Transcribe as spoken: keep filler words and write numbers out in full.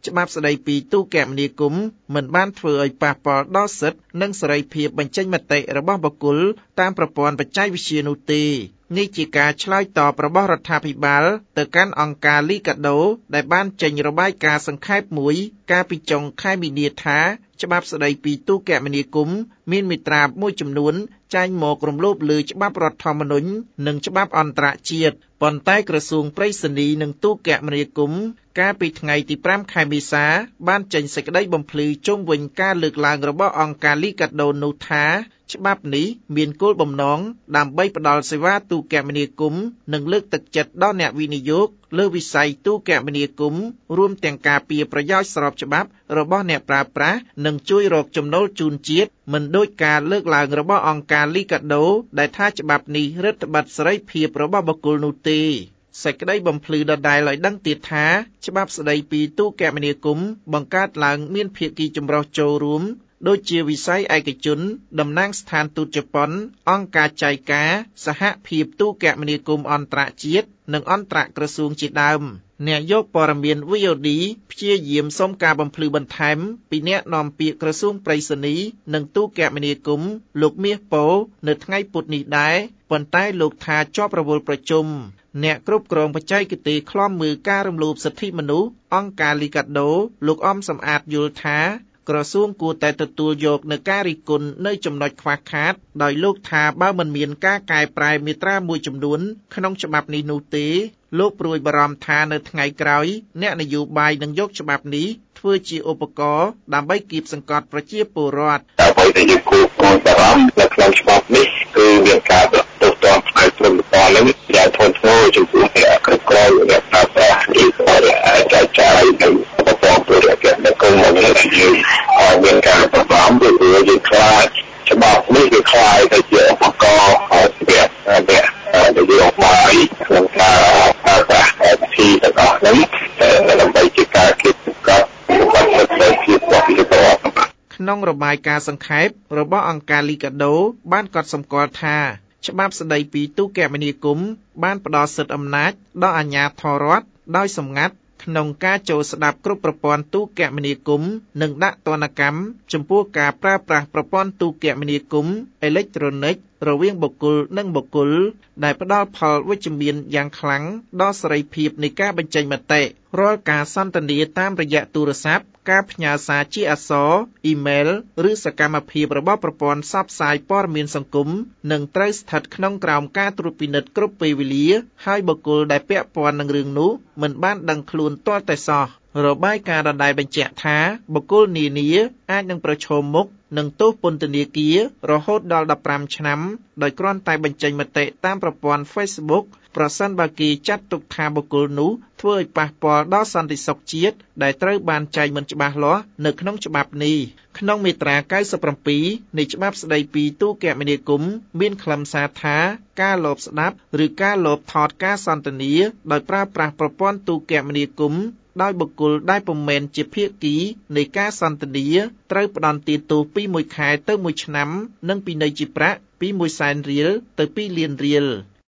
ច្បាប់ស្តីពីទូរគមនាគមន៍មិនបានធ្វើឲ្យប៉ះពាល់ដល់សិទ្ធិនិងសេរីភាពបញ្ចេញមតិរបស់បុគ្គលតាមប្រព័ន្ធបច្ចេកវិទ្យានោះទេនេះជាការឆ្លើយតបរបស់រដ្ឋាភិបាលទៅកាន់អង្គការលីកាដូដែលបានចេញរបាយការណ៍សង្ខេបមួយកាលពីចុងខែមីនាថាច្បាប់ស្តីពីទូរគមនាគមន៍មានមាត្រាមួយចំនួនចែងមករំលោភលើច្បាប់រដ្ឋធម្មនុញ្ញនិងច្បាប់អន្តរជាតិប៉ុន្តែក្រសួងប្រៃសណីនិងទូរគមនាគមន៍កាលពីថ្ងៃទីប្រាំខែមេសាបានចេញសេចក្តីបំភ្លឺជុំវិញការលើកឡើងរបស់អង្គការលីកាដូនោះថាច្បាប់នេះមានគោលបំណងដើម្បីផ្ដល់សេវាទូរគមនាគមន៍និងលើកទឹកចិត្តដល់អ្នកវិនិយោគលើវិស័យទូរគមនាគមន៍រួមទាំងការពារប្រយោជន៍ស្របច្បាប់របស់អ្នកប្រើប្រាស់និងជួយរកចំណូលជូនជាតិមិនដូចការលើកឡើងរបស់អង្គការលីកាដូដែលថាច្បាប់នេះរឹតបន្តឹងសេរីភាពរបស់បុគ្គលនោះទេសេចក្តីបំភ្លឺដដែលឲ្យដឹងទៀតថាច្បាប់ស្តីពីទូរគមនាគមន៍បង្កើតឡើងមានភាគីចម្រុះចូលរួមដូចជាវិស័យឯកជនតំណាងស្ថានទូតជប៉ុនអង្គការចៃការសហភាពទូរគមនាគមន៍អន្តរជាតិនិងអន្តរក្រសួងជាដើមអ្នកយកព័ត៌មាន វី អូ ឌី ព្យាយាមសុំការបំភ្លឺបន្ថែមពីអ្នកនាំពាក្យក្រសួងប្រៃសណីនិងទូរគមនាគមន៍លោកមាសប៉ូនៅថ្ងៃពុធនេះដែរប៉ុន្តែលោកថាជាប់រវល់ប្រជុំអ្នកគ្រប់គ្រងបច្ចេកទេសឃ្លាំមើលការរំលោភសិទ្ធិមនុស្សអង្គការលីកាដូលោកអំសំអាតយល់ថាក្រសួងគួរតែទទួលយកនៅការរិះគន់នៅចំណុចខ្វះខាតដោយលោកថាបើមិនមានការកែប្រែមាត្រាមួយចំនួនក្នុងច្បាប់នេះនោះទេលោកព្រួយបារម្ភថានៅថ្ងៃក្រោយអ្នកនយោបាយនឹងយកច្បាប់នេះធ្វើជាឧបករណ៍ដើម្បីគៀបសង្កត់ប្រជាពលរដ្ឋអ្វីដែលយើងគួរព្រួយបារម្ភនៅក្នុងច្បាប់នេះគឺមានការទោសទណ្ឌផ្នែកព្រហ្មទណ្ឌនឹងយ៉ាងធ្ងន់ធ្ងរចំពោះអ្នកគ្រប់គ្រងអ្នកប្រើប្រាស់ឬក៏អ្នកចែកចាយនៅប្រព័ន្ធទូរគមនាគមន៍មកនេះយើងមានការប្របាំងពីយើងខ្លាចច្បាប់នេះវាខ្លាយទៅជាឧបករណ៍សម្រាប់អ្នកនយោបាយក្នុងការប្រើប្រាស់វិធីទាំងអស់នេះដើម្បីជាការគៀបសង្កត់របស់សិទ្ធិភាពរបស់ប្រជាពលរដ្ឋក្នុងរបាយការណ៍សង្ខេបរបស់អង្គការលីកាដូបានកត់សម្គាល់ថាច្បាប់ស្តីពីទូរគមនាគមន៍បានផ្ដល់សិទ្ធិអំណាចដល់អាជ្ញាធររដ្ឋដោយសម្ងាត់ក្នុងការចូលស្ដាប់គ្រប់ប្រព័ន្ធទូរគមនាគមន៍និងដាក់ទណ្ឌកម្មចំពោះការប្រើប្រាស់ប្រព័ន្ធទូរគមនាគមន៍អេឡិចត្រូនិករវាងបុគ្គលនិងបុគ្គលដែលផ្ដល់ផលវិជ្ជមានយ៉ាងខ្លាំងដល់សេរីភាពនៃការបញ្ចេញមតិរាល់ការសន្ទនាតាមរយៈទូរស័ព្ទការផ្ញើសារជាអក្សរអ៊ីមែលឬសកម្មភាពរបស់ប្រព័ន្ធផ្សព្វផ្សាយព័ត៌មានសង្គមនឹងត្រូវស្ថិតក្នុងក្រោមការត្រួតពិនិត្យគ្រប់ពេលវេលាហើយបុគ្គលដែលពាក់ព័ន្ធនឹងរឿងនោះមិនបានដឹងខ្លួនទាល់តែសោះរបាយការណ៍ដដែលបញ្ជាក់ថាបុគ្គលនានាអាចនឹងប្រឈមមុខនឹងទោសពន្ធនាគាររហូតដល់ដប់ប្រាំឆ្នាំដោយគ្រាន់តែបញ្ចេញមតិតាមប្រព័ន្ធ Facebook ប្រសិនបើគេចាត់ទុកថាបុគ្គលនោះធ្វើឲ្យប៉ះពាល់ដល់សន្តិសុខជាតិដែលត្រូវបានចែងមិនច្បាស់លាស់នៅក្នុងច្បាប់នេះក្នុងមាត្រាកៅសិបប្រាំនៃច្បាប់ស្តីពីទូរគមនាគមន៍មានខ្លឹមសារថាការលបស្ដាប់ឬការលបថតការសន្ទនាដោយប្រើប្រាស់ប្រព័ន្ធទូរគមនាគមន៍ដោយបុគ្គលដែលពុំមែនជាភាគីនៃការសន្ទនាត្រូវផ្តន្ទាទោសពីមួយខែទៅមួយឆ្នាំនិងពិន័យជាប្រាក់ពីមួយសែនរៀលទៅពីរលានរៀល